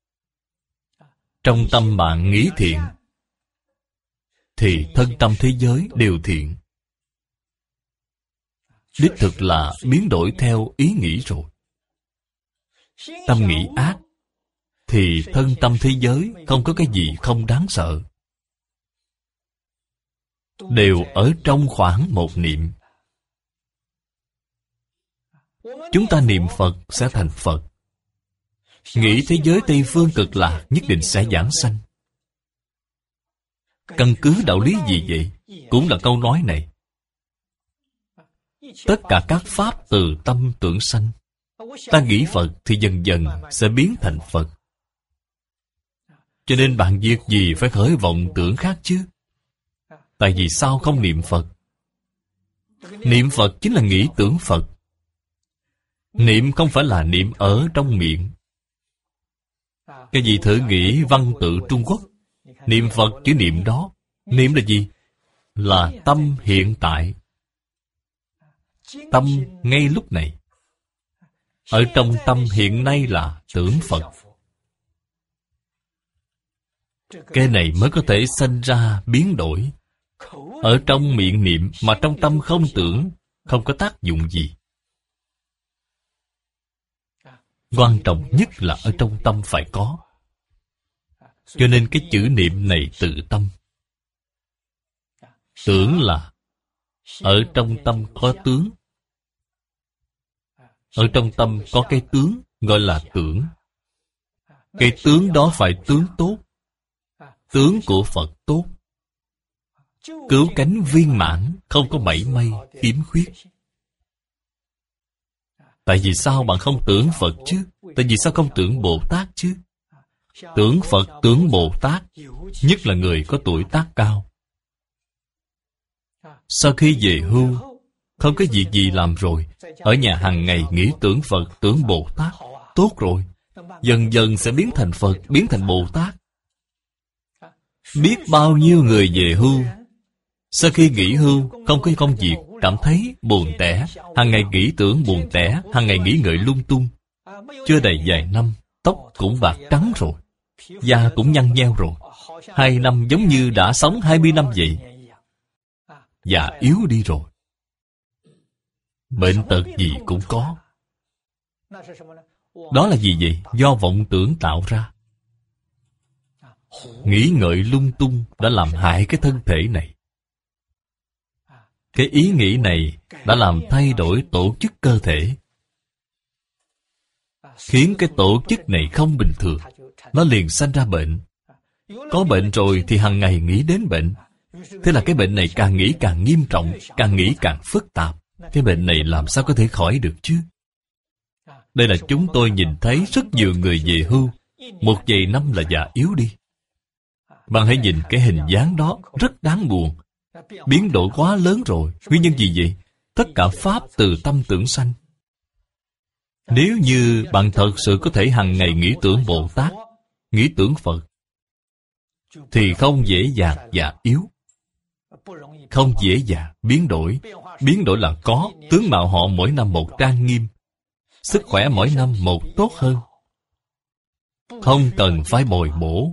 Trong tâm bạn nghĩ thiện, thì thân tâm thế giới đều thiện. Đích thực là biến đổi theo ý nghĩ rồi. Tâm nghĩ ác, thì thân tâm thế giới không có cái gì không đáng sợ. Đều ở trong khoảng một niệm. Chúng ta niệm Phật sẽ thành Phật. Nghĩ thế giới Tây Phương Cực Lạc nhất định sẽ giảng sanh. Căn cứ đạo lý gì vậy? Cũng là câu nói này. Tất cả các pháp từ tâm tưởng sanh. Ta nghĩ Phật thì dần dần sẽ biến thành Phật. Cho nên bạn việc gì phải khởi vọng tưởng khác chứ? Tại vì sao không niệm Phật? Niệm Phật chính là nghĩ tưởng Phật. Niệm không phải là niệm ở trong miệng. Cái gì thử nghĩ văn tự Trung Quốc. Niệm Phật chữ niệm đó. Niệm là gì? Là tâm hiện tại. Tâm ngay lúc này. Ở trong tâm hiện nay là tưởng Phật. Cái này mới có thể sanh ra biến đổi. Ở trong miệng niệm mà trong tâm không tưởng, không có tác dụng gì. Quan trọng nhất là ở trong tâm phải có. Cho nên cái chữ niệm này tự tâm. Tưởng là ở trong tâm có tướng. Ở trong tâm có cái tướng gọi là tưởng. Cái tướng đó phải tướng tốt. Tướng của Phật tốt. Cứu cánh viên mãn, không có mảy may khiếm khuyết. Tại vì sao bạn không tưởng Phật chứ? Tại vì sao không tưởng Bồ Tát chứ? Tưởng Phật, tưởng Bồ Tát, nhất là người có tuổi tác cao. Sau khi về hưu, không có việc gì làm rồi, ở nhà hàng ngày nghĩ tưởng Phật, tưởng Bồ Tát, tốt rồi. Dần dần sẽ biến thành Phật, biến thành Bồ Tát. Biết bao nhiêu người về hưu, sau khi nghỉ hưu, không có công việc, cảm thấy buồn tẻ, hàng ngày nghĩ tưởng buồn tẻ, hàng ngày nghĩ ngợi lung tung. Chưa đầy vài năm, tóc cũng bạc trắng rồi, da cũng nhăn nheo rồi. 2 năm giống như đã sống 20 năm vậy. Già yếu đi rồi. Bệnh tật gì cũng có. Đó là gì vậy? Do vọng tưởng tạo ra. Nghĩ ngợi lung tung đã làm hại cái thân thể này. Cái ý nghĩ này đã làm thay đổi tổ chức cơ thể, khiến cái tổ chức này không bình thường. Nó liền sanh ra bệnh. Có bệnh rồi thì hàng ngày nghĩ đến bệnh. Thế là cái bệnh này càng nghĩ càng nghiêm trọng, càng nghĩ càng phức tạp. Cái bệnh này làm sao có thể khỏi được chứ? Đây là chúng tôi nhìn thấy rất nhiều người về hưu, 1 vài năm là già yếu đi. Bạn hãy nhìn cái hình dáng đó, rất đáng buồn. Biến đổi quá lớn rồi. Nguyên nhân gì vậy? Tất cả pháp từ tâm tưởng sanh. Nếu như bạn thật sự có thể hàng ngày nghĩ tưởng Bồ Tát, nghĩ tưởng Phật, thì không dễ dàng già yếu. Không dễ dàng biến đổi. Biến đổi là có. Tướng mạo họ mỗi năm một trang nghiêm, sức khỏe mỗi năm một tốt hơn. Không cần phải bồi bổ,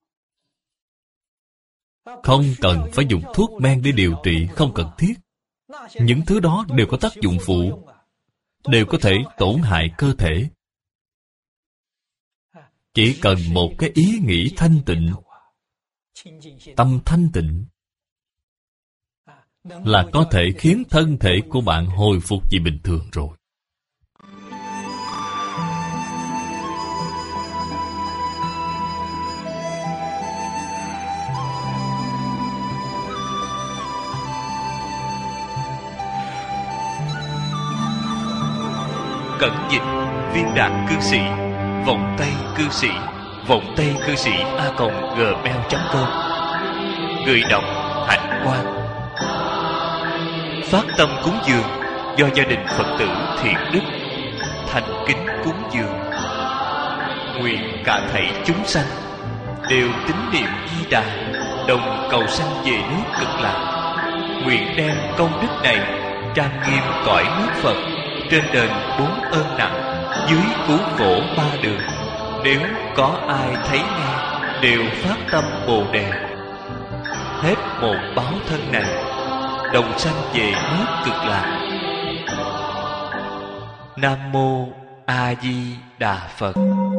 không cần phải dùng thuốc men để điều trị, không cần thiết. Những thứ đó đều có tác dụng phụ, đều có thể tổn hại cơ thể. Chỉ cần một cái ý nghĩ thanh tịnh, tâm thanh tịnh, là có thể khiến thân thể của bạn hồi phục về bình thường rồi.
Cẩn dịch Viên Đạt Cư Sĩ, Vọng Tây Cư Sĩ, Vọng Tây Cư Sĩ @gmail.com. Người đọc Hạnh Quang. Phát tâm cúng dường do gia đình Phật tử Thiện Đức thành kính cúng dường. Nguyện cả thảy chúng sanh đều tín niệm Di Đà, đồng cầu sanh về nước Cực Lạc. Nguyện đem công đức này trang nghiêm cõi nước Phật, trên đền 4 ơn nặng, dưới cứu khổ 3 đường. Nếu có ai thấy nghe đều phát tâm Bồ Đề, hết một báo thân này, đồng sanh về nước Cực Lạc. Nam Mô A Di Đà Phật.